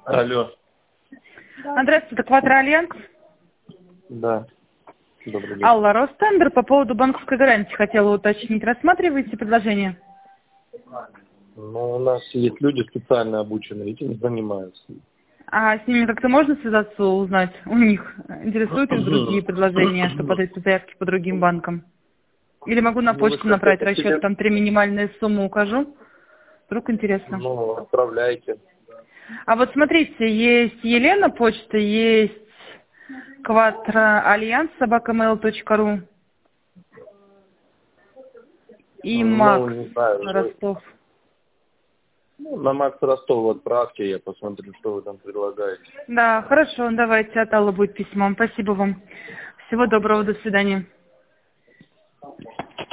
Алло. Здравствуйте, Квадроальянс. Да. Добрый день. Алла, Ростендер, по поводу банковской гарантии хотела уточнить. Рассматриваете предложение? Ну, у нас есть люди специально обученные, этим занимаются. А с ними как-то можно связаться, узнать у них? Интересуют их другие предложения, чтобы подать заявки по другим банкам? Или могу на Ну, вы почту направить хотите расчет, себе- там 3 минимальные суммы укажу? Вдруг интересно. Ну, отправляйте. А вот смотрите, есть Елена почта, есть quatroalliance@mail.ru и Ну, Макс не знаю. Ростов. Ну, на Макс Ростов отправьте, я посмотрю, что вы там предлагаете. Да, хорошо, давайте, от Аллы будет письмо. Спасибо вам. Всего доброго, до свидания.